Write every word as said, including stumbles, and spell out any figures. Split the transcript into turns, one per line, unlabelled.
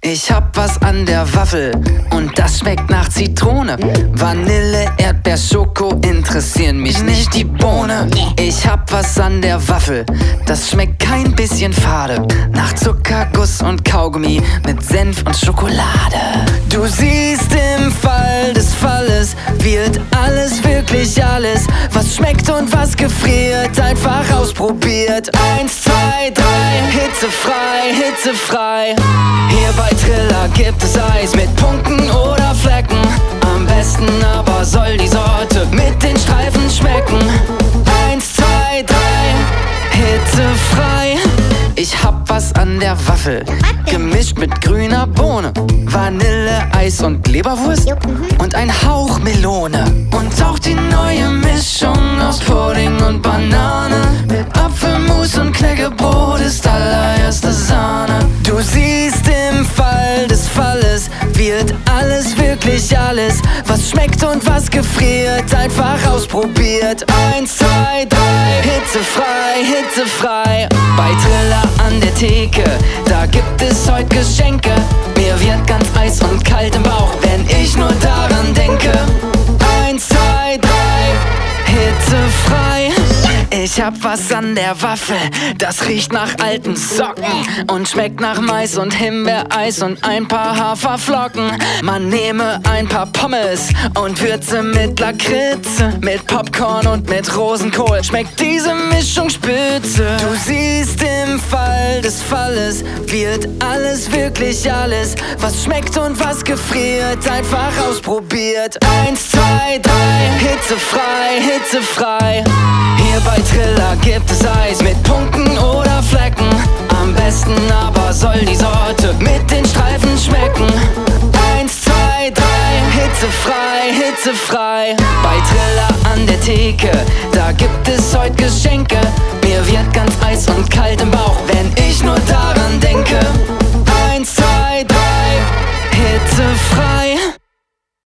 Ich hab was an der Waffel und das schmeckt nach Zitrone. Vanille, Erdbeer, Schoko interessieren mich nicht die Bohne. Ich hab was an der Waffel, das schmeckt kein bisschen fade. Nach Zuckerguss und Kaugummi mit Senf und Schokolade. Du siehst, im Fall des Falles wird alles, wirklich alles, was schmeckt und was gefriert, einfach ausprobiert. Eins, zwei, drei, hitzefrei, hitzefrei. Hier bei Triller gibt es Eis mit Punkten oder Flecken. Am besten aber soll die Sorte mit den Streifen schmecken. Eins, zwei, drei, hitzefrei. Ich hab was an der Waffel, gemischt mit grüner Bohne, Vanille, Eis und Leberwurst und ein Hauch Melone. Und auch die neue Mischung aus Pudding und Banane mit Apfelmus und Knäckebrot ist allererste Sahne. Du siehst, im Fall des Falles wird alles, wirklich alles, was schmeckt und was gefriert, einfach ausprobiert. Eins, zwei, drei, hitzefrei, hitzefrei. Bei Triller an der Theke, da gibt es heute Geschenke. Mir wird ganz heiß und kalt im Bauch, wenn ich nur daran denke. Eins, zwei, drei, hitzefrei. Ich hab was an der Waffel, das riecht nach alten Socken und schmeckt nach Mais und Himbeereis und ein paar Haferflocken. Man nehme ein paar Pommes und würze mit Lakritz, mit Popcorn und mit Rosenkohl. Schmeckt diese Mischung spitze. Du siehst, im Fall des Falles wird alles, wirklich alles, was schmeckt und was gefriert, einfach ausprobiert. Eins, zwei, drei, hitzefrei, hitzefrei. Hier bei Triller gibt es Eis mit Punkten oder Flecken. Am besten aber soll die Sorte mit den Streifen schmecken. Eins, zwei, drei, hitzefrei, hitzefrei. Bei Triller an der Theke, da gibt es heute Geschenke.